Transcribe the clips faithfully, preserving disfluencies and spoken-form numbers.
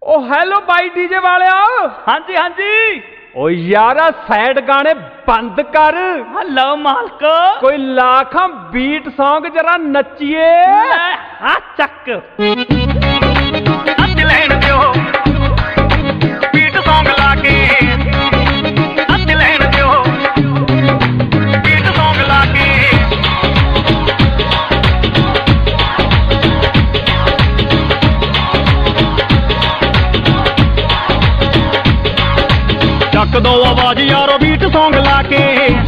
O hello by DJ वाले हाँ जी हाँ जी। ओ यार सैड गाने बंद कर। हेलो मालक कोई लाखा बीट सॉन्ग जरा नचिए। हाँ चक नच लैन दियो बीट सॉन्ग लाके नच लैन दियो बीट सॉन्ग लाके। चक दो आवाज यारो बीट सॉन्ग लाके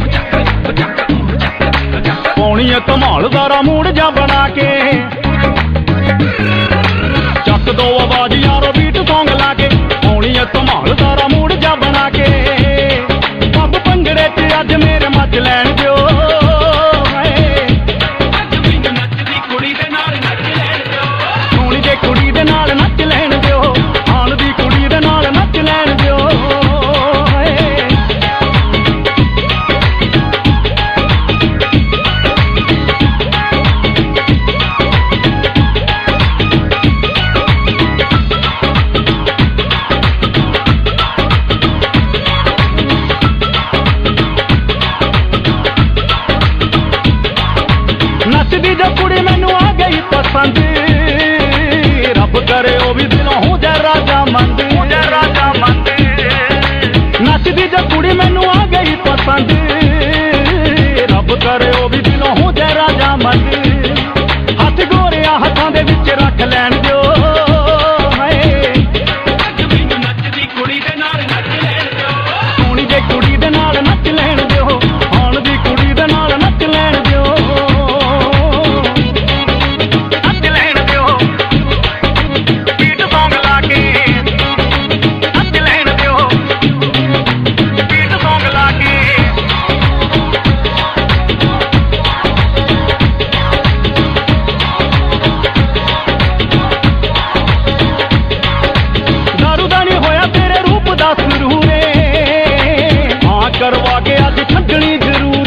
पौनी है धमालदारा मूड जा बना के। चक दो आवाज यारो बीट सॉन्ग लाके पौनी है धमालदारा मूड जा बना के। पग भंगड़े च अज मेरे मच लैन दियो सोनी दे कुड़ी दे नाल नच लैन दियो आन दी कुड़ी दे नाल नच लैन दियो। नचदी जो कुड़ी मैनू आ गई पसंद रब करे ओ भी दिलों हो जा राजा मंद राजा मंद। नचदी जो कुड़ी मैनू आ गई पसंद रब करे ओ भी दिलों हो जा राजा मंद। हथ गोरिया हथां दे विच रख लैन दियो नचदी कुड़ी दे नाल नच लैन दियो सोनी दे कुड़ी दे नाल नच लैन दियो आन दी कुड़ी दे नाल नच लैन दियो। करवा के अज छड्डनी जरूर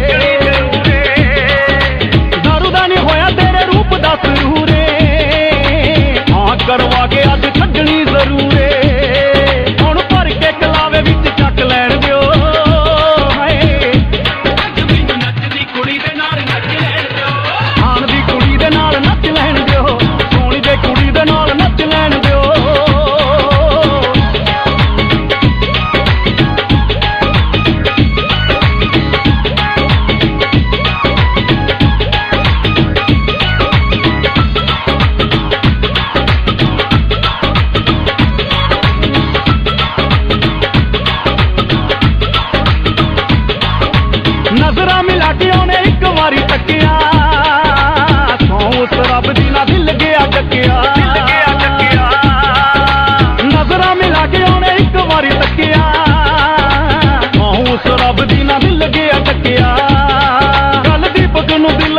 दारू दा नहीं होया तेरे रूप दा सुरूर हाँ करवा के अज छड्डनी जरूर। हुण भर के कलावे विच चक लैन दियो नचदी कुड़ी दे नाल नच लैन दियो आन दी कुड़ी दे नाल नच लैन दियो सोनी दे कुड़ी दे नाल नच लैन दियो। नजरा मिला के उन्हें एक बारी तकिया सौ उस रब दी ना दिल गया चकिया नजरा मिला के उन्हें एक बारी तकिया सौ उस रब दी ना दिल गया चकिया। गल दीपक नूं दिल